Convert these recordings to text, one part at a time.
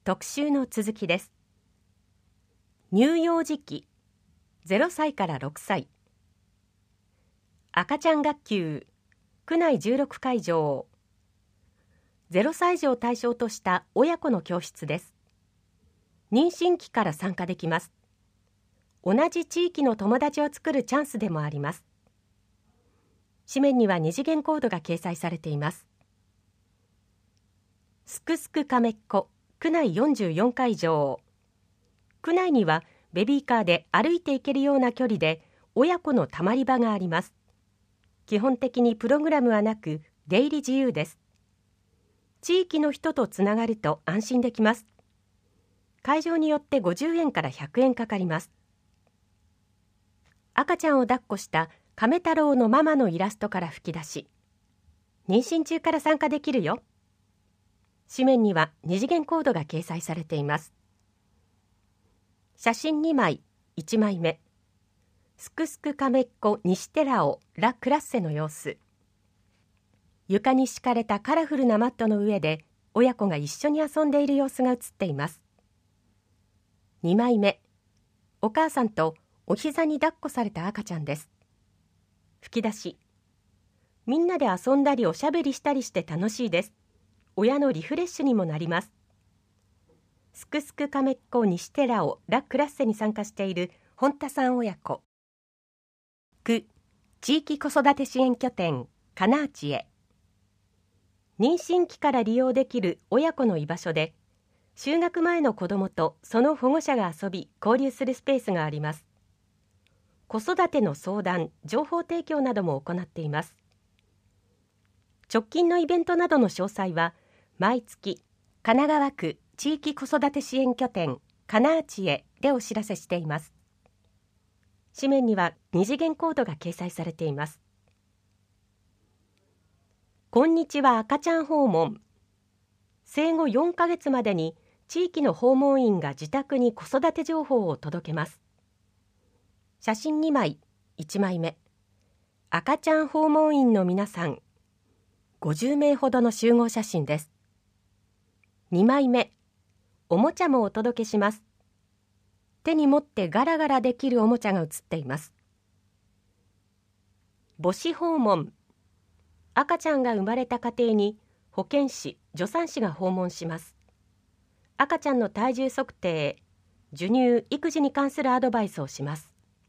特集の続きです。乳幼児期0歳から6歳、赤ちゃん学級区内16会場、0歳児を対象とした親子の教室です。妊娠期から参加できます。同じ地域の友達を作るチャンスでもあります。紙面には二次元コードが掲載されています。すくすくかめっこ区内44会場、区内にはベビーカーで歩いて行けるような距離で親子のたまり場があります。基本的にプログラムはなく出入り自由です。地域の人とつながると安心できます。会場によって50円から100円かかります。赤ちゃんを抱っこした亀太郎のママのイラストから吹き出し、妊娠中から参加できるよ。紙面には二次元コードが掲載されています。写真2枚、1枚目、すくすくかめっこ西寺尾ラ・クラッセの様子。床に敷かれたカラフルなマットの上で親子が一緒に遊んでいる様子が写っています。2枚目、お母さんとお膝に抱っこされた赤ちゃんです。吹き出し、みんなで遊んだりおしゃべりしたりして楽しいです。親のリフレッシュにもなります。すくすくかめっこ西寺尾ラ・クラッセに参加している本田さん親子。区地域子育て支援拠点金内へ。妊娠期から利用できる親子の居場所で、就学前の子どもとその保護者が遊び交流するスペースがあります。子育ての相談、情報提供なども行っています。直近のイベントなどの詳細は毎月神奈川区地域子育て支援拠点金内へでお知らせしています。紙面には二次元コードが掲載されています。こんにちは赤ちゃん訪問。生後4ヶ月までに地域の訪問員が自宅に子育て情報を届けます。写真2枚、1枚目、赤ちゃん訪問員の皆さん、50名ほどの集合写真です。2枚目、おもちゃもお届けします。手に持ってガラガラできるおもちゃが写っています。母子訪問。赤ちゃんが生まれた家庭に保健師、助産師が訪問します。赤ちゃんの体重測定、授乳・育児に関するアドバイスをします。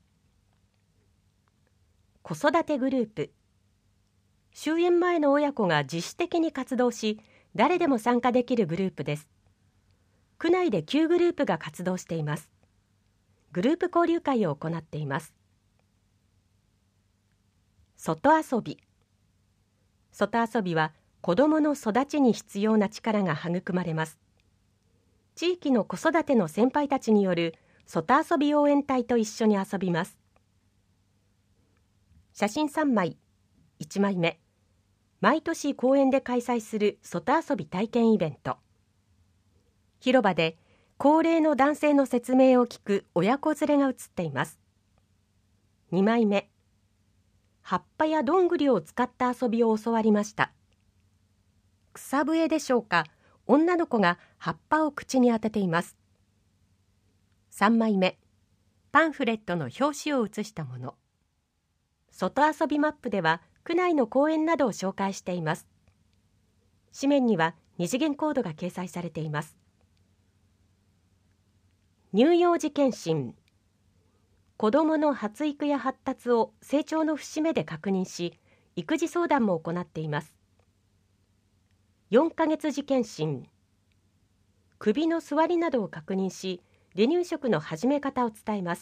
子育てグループ。終園前の親子が自主的に活動し、誰でも参加できるグループです。区内で9グループが活動しています。グループ交流会を行っています。外遊び。外遊びは子どもの育ちに必要な力が育まれます。地域の子育ての先輩たちによる外遊び応援隊と一緒に遊びます。写真3枚、1枚目、毎年公園で開催する外遊び体験イベント。広場で高齢の男性の説明を聞く親子連れが写っています。2枚目、葉っぱやどんぐりを使った遊びを教わりました。草笛でしょうか、女の子が葉っぱを口に当てています。3枚目、パンフレットの表紙を写したもの。外遊びマップでは区内の公園などを紹介しています。紙面には二次元コードが掲載されています。乳幼児健診。子どもの発育や発達を成長の節目で確認し、育児相談も行っています。4ヶ月児健診。首の座りなどを確認し、離乳食の始め方を伝えます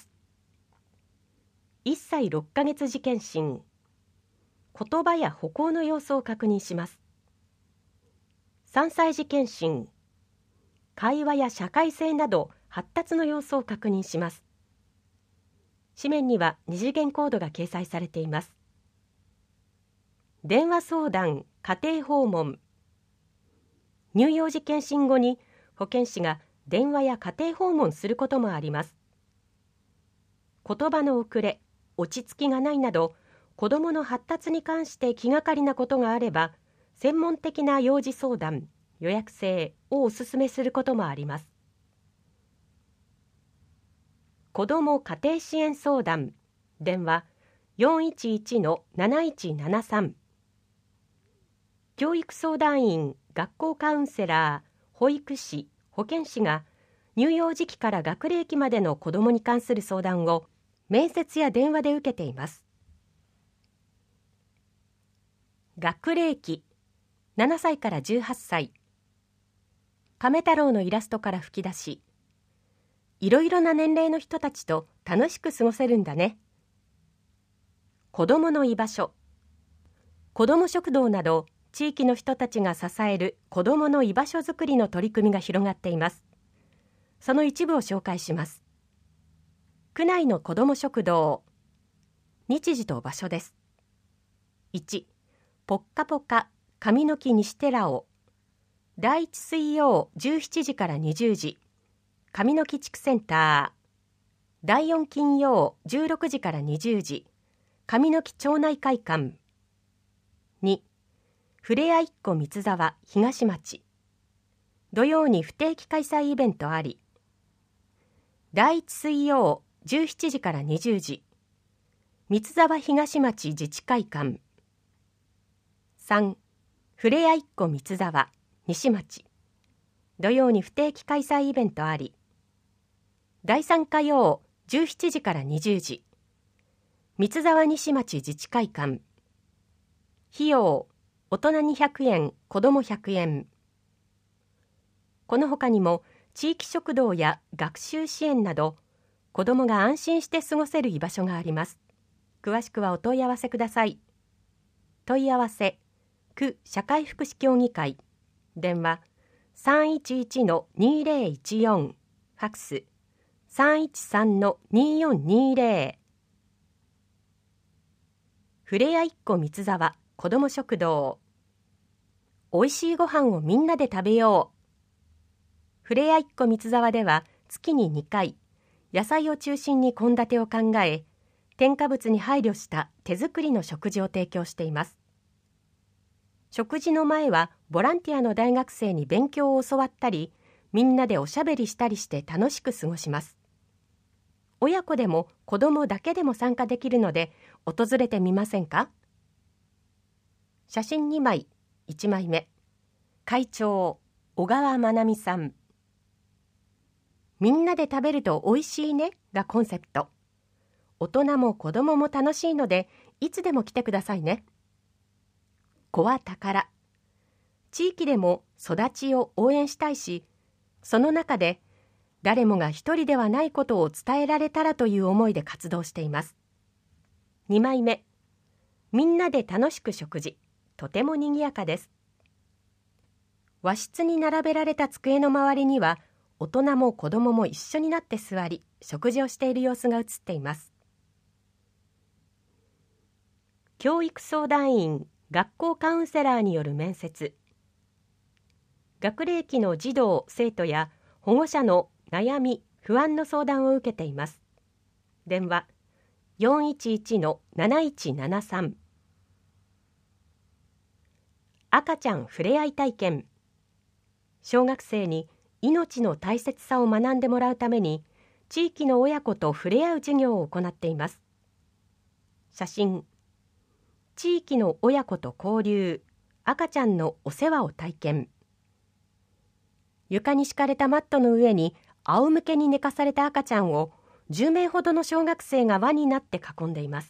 。1歳6ヶ月児健診。言葉や歩行の様子を確認します。3歳児健診。会話や社会性など発達の様子を確認します。紙面には二次元コードが掲載されています。電話相談、家庭訪問。乳幼児健診後に保健師が電話や家庭訪問することもあります。言葉の遅れ、落ち着きがないなど子どもの発達に関して気がかりなことがあれば、専門的な幼児相談、 予約制をお勧めすることもあります。子ども家庭支援相談電話 411-7173 教育相談員、学校カウンセラー、保育士、保健師が乳幼児期から学齢期までの子どもに関する相談を面接や電話で受けています。学齢期7歳から18歳、亀太郎のイラストから吹き出し、いろいろな年齢の人たちと楽しく過ごせるんだね。子どもの居場所、子ども食堂など地域の人たちが支える子どもの居場所づくりの取り組みが広がっています。その一部を紹介します。区内の子ども食堂、日時と場所です。1、ぽっかぽか上の木西寺尾、第1水曜17時から20時、上の木地区センター、第4金曜16時から20時、上の木町内会館。2、ふれあいっこ三沢東町、土曜に不定期開催イベントあり、第1水曜17時から20時、三沢東町自治会館。3、ふれあいっこ三沢西町、土曜に不定期開催イベントあり、第3火曜17時から20時、三沢西町自治会館。費用、大人200円、子ども100円。この他にも地域食堂や学習支援など、子どもが安心して過ごせる居場所があります。詳しくはお問い合わせください。問い合わせ、区社会福祉協議会、電話 311-2014、ファクス 313-2420。ふれあいっこ三沢子ども食堂、おいしいご飯をみんなで食べよう。ふれあいっこ三沢では月に2回、野菜を中心に献立を考え、添加物に配慮した手作りの食事を提供しています。食事の前はボランティアの大学生に勉強を教わったり、みんなでおしゃべりしたりして楽しく過ごします。親子でも子供だけでも参加できるので、訪れてみませんか？写真2枚、1枚目。会長、小川真奈美さん。みんなで食べるとおいしいねがコンセプト。大人も子供も楽しいので、いつでも来てくださいね。子は宝。地域でも育ちを応援したいし、その中で誰もが一人ではないことを伝えられたらという思いで活動しています。2枚目。みんなで楽しく食事。とても賑やかです。和室に並べられた机の周りには、大人も子供も一緒になって座り、食事をしている様子が映っています。教育相談員、学校カウンセラーによる面接。学齢期の児童・生徒や保護者の悩み・不安の相談を受けています。電話 411-7173。赤ちゃんふれあい体験。小学生に命の大切さを学んでもらうために、地域の親子と触れ合う授業を行っています。写真、地域の親子と交流、赤ちゃんのお世話を体験。床に敷かれたマットの上に仰向けに寝かされた赤ちゃんを10名ほどの小学生が輪になって囲んでいます。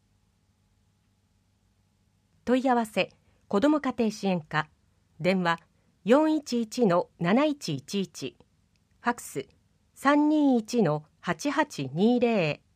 問い合わせ、子ども家庭支援課、電話 411-7111、ファクス 321-8820。